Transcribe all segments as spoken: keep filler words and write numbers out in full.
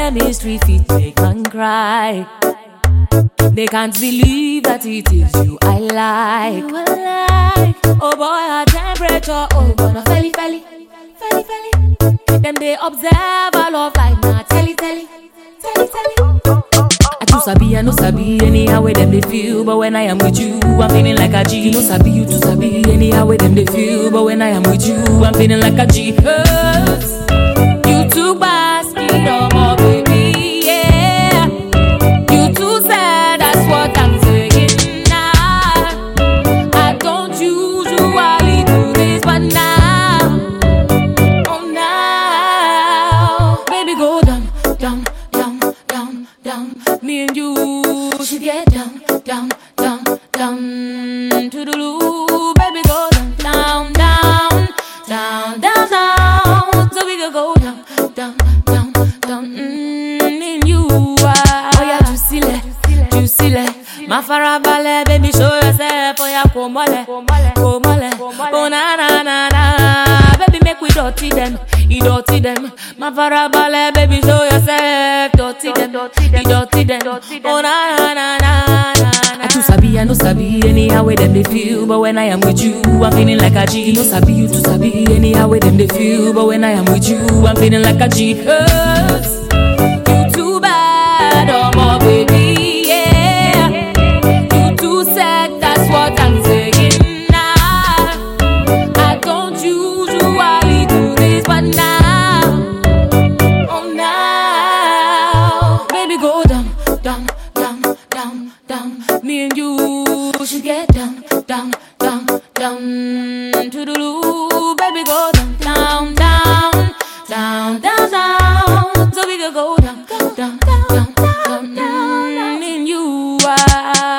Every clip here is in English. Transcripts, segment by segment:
chemistry fit make man cry. They can't believe that it is you I like. You I like. Oh boy, our temperature, oh gonna felly felly, felly felly. Them they observe our love like nah, telly telly, telly telly. I too sabi, I no sabi anyhow where them they feel, but when I am with you, I'm feeling like a G. You no sabi, you too sabi anyhow where them they feel, but when I am with you, I'm feeling like a G. Cause you too basket on my baby, yeah. You too sad, that's what I'm saying now. I don't usually do this, but now, oh now, baby go down, down, down, down, down. Me and you should get down, down, down, down to the loo. Baby go down, down, down, down, down, down. So we can go down, down, down, down. Mm, me and you are. Oh yeah, juicy le, juicy le. Ma farabale, baby show yourself. Oh yeah, come on, come on, oh na na na na. Baby make we dirty them, you dirty them. Ma farabale, baby show yourself. Dirty them, you dirty them. Oh na na na na na. I too sabi, I no sabi anyhow where them they feel, but when I am with you, I'm feeling like a G. You no sabi, you too sabi anyhow where them they feel, but when I am with you, I'm feeling like a G. Cause you too bad, oh my baby, yeah. You too sad, that's what I'm saying now. I don't usually do this, but now, oh now, baby go down, down, down, down, down. Me and you should get down, down, down, down to the loo. Baby go down, down, down, down, down, down. So we can go down, down, down, down, down. Me and you are.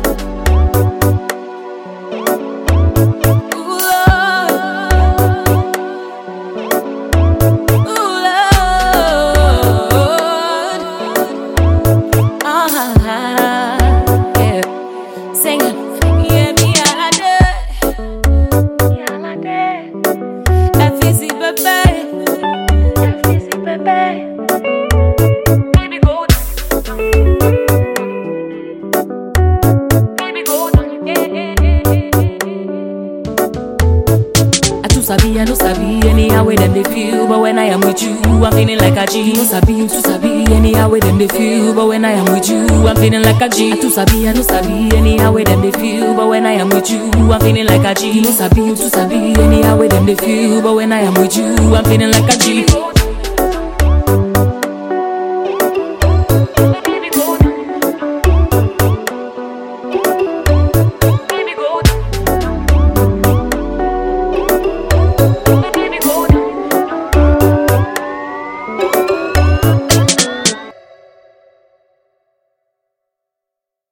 Ooh, Lord. Ooh, Lord. Ah, yeah. Singing. Yeah, me a day. Yeah, a day. F easy, baby. F easy, baby. Baby, go down. Baby, go down. Yeah, yeah, yeah, yeah. I too sabi, I no sabi anyhow where them they feel, but when I am with you, I'm feeling like a G. You no sabi, you too sabi anyhow where them they feel, but when I am with you, I'm feeling like a G. I too sabi, I no sabi anyhow where them they feel, but when I am with you, I'm feeling like a G. You no sabi, you too sabi anyhow where them they feel, but when I am with you, I'm feeling like a G.